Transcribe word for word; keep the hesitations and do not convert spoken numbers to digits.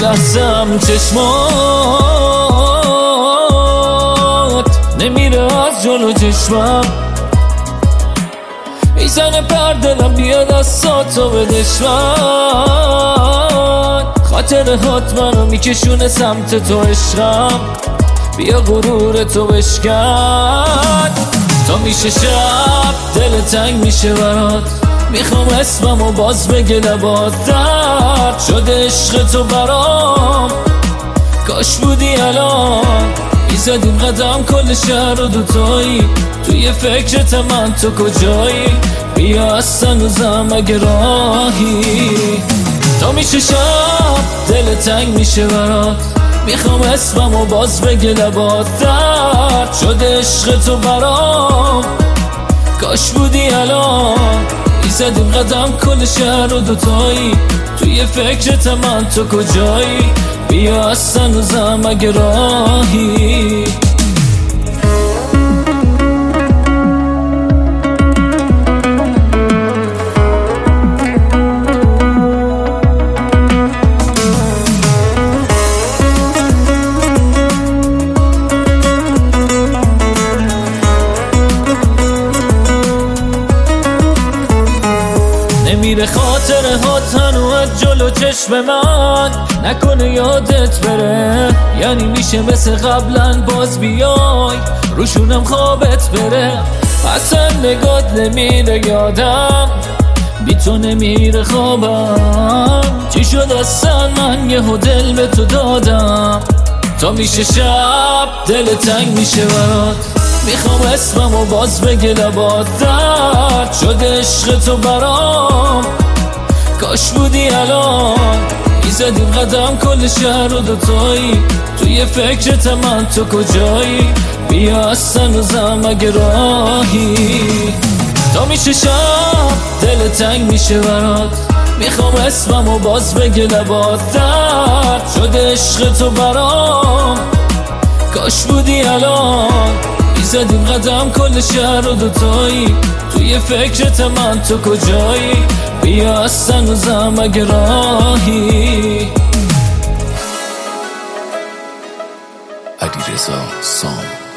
لحظه هم چشمات نمیره از جلو چشمم، میزنه پر دلم بیاد از ساتو به دشمن. خاطر هات منو میکشونه سمت تو عشقم، بیا غرور تو بشکن. تا میشه شب دل تنگ میشه برات، میخوام اسممو باز بگه لبات، درد شده عشق تو برام. کاش بودی الان میزدیم قدم کل شهر رو دوتایی، توی فکرت من تو کجایی؟ بیا از هنوزم اگه راهی. تا میشه شب دل تنگ میشه برات، میخوام اسممو باز بگه لبات، درد شده عشق تو برام. کاش بودی الان میزدیم قدم کل شهر رو دوتایی، توی فکرت من تو کجایی؟ بیا از هنوزم اگه راهی. نمیره خاطر هات هنو از جلو چشم من، نکنه یادت بره. یعنی میشه مثل قبلا باز بیای روشونم خوابت بره. اصلا نگات نمیره یادم، بی تو نمیره خوابم. چی شد اصلا من یه دل به تو دادم؟ تا میشه شب دل تنگ میشه برات، میخوام اسممو باز بگه لبات، درد شده عشق تو برام. کاش بودی الان میزدیم قدم کل شهر رو دوتایی، توی فکرت من تو کجایی؟ بیا از هنوزم اگه راهی. تا میشه شب دل تنگ میشه برات، میخوام اسممو باز بگه لبات، درد شده عشق تو برام. کاش بودی الان میزدیم قدم کل شهر رو دوتایی، توی فکرت من تو کجایی؟ بیا از هنوزم اگه راهی. علیرضا سام